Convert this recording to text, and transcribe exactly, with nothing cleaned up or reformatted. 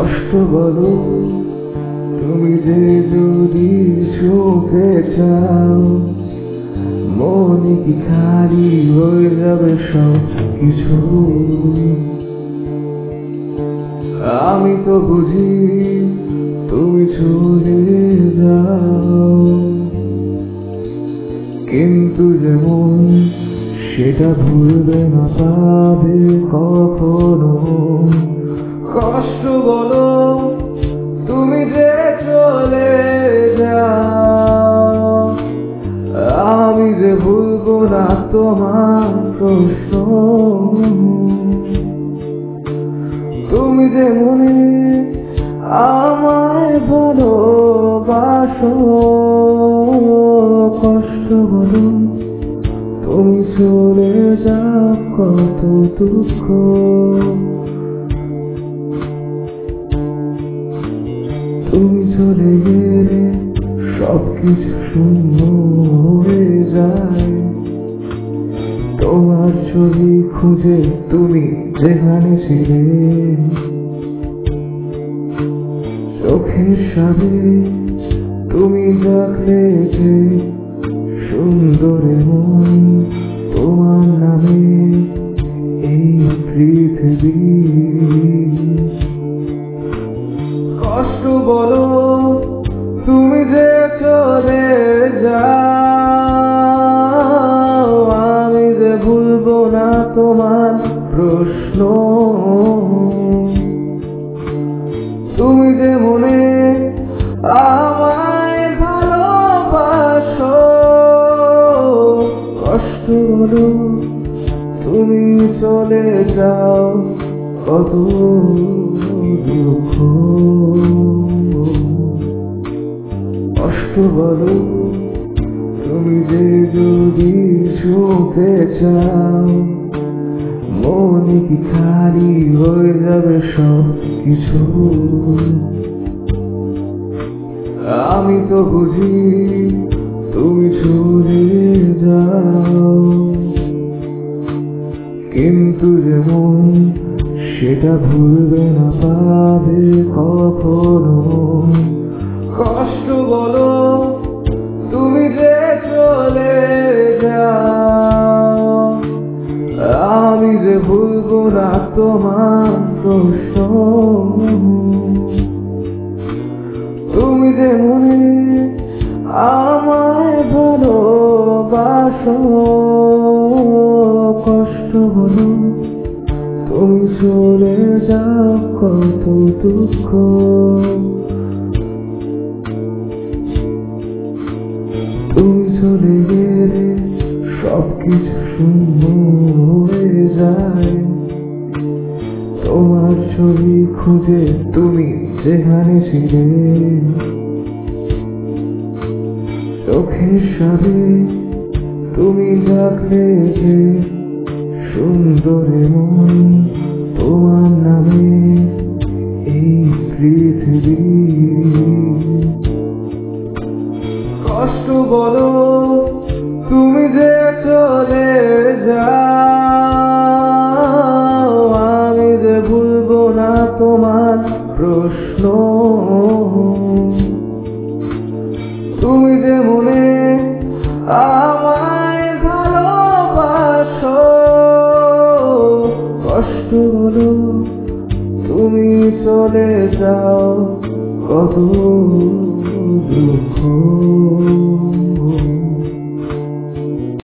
কষ্ট বলো তুমি যে যদি ছুঁতে চাও, মনে কি খালি হয়ে যাবে সব কিছু। আমি তো বুঝি তুমি চলে যাও, কিন্তু যেমন সেটা ভুলবে না পাবে কখনো। কষ্ট বলো তুমি যে চলে যাও, আমি যে ভুলবো না তোমার প্রশ্ন। তুমি যে মনে আমায় ভালোবাসো, কষ্ট বলো তুমি চলে যাও কত দুঃখ। তুমি চলে গেলে সবকিছু শূন্য হয়ে যায়, তোমার ছবি খুঁজে তুমি যেখানে ছিলে, চোখের সামনে তুমি ডাকলে যে সুন্দর মন তোমার নামে এই পৃথিবী। কষ্ট বলো তুমি যে চলে যাও, আমি যে ভুলবো না তোমার প্রশ্ন। তুমি যে মনে আমায় ভালোবাসো, কষ্ট বলো তুমি চলে যাও কত দুঃখ। কষ্ট বলো তুমি যে যদি ছুঁতে চাও, মনে কি খালি হয়ে যাবে সব কিছু। আমি তো বুঝি তুমি চলে যাও, কিন্তু যেমন সেটা ভুলবে না পাবে কখনো। কষ্ট বলো তুমি যে চলে যাও, আমি যে ভুলবো না তোমার প্রশ্ন। তুমি যে মনে আমায় ভালোবাসো, কষ্ট বলো তুমি চলে যাও কত দুঃখ। তুমি চলে গেলে সবকিছু শূন্য হয়ে যায়, তোমার ছবি খুঁজে তুমি যেখানে ছিলে, চোখের সামনে তুমি ডাকলে যে সুন্দর মন তোমার নামে এই পৃথিবী। কষ্ট বলো তুমি যে চলে যাও, আমি যে ভুলবো না তোমার প্রশ্ন। তুমি যে মনে আমায় ভালোবাসো, কষ্ট বলো তুমি চলে যাও কত দুঃখ।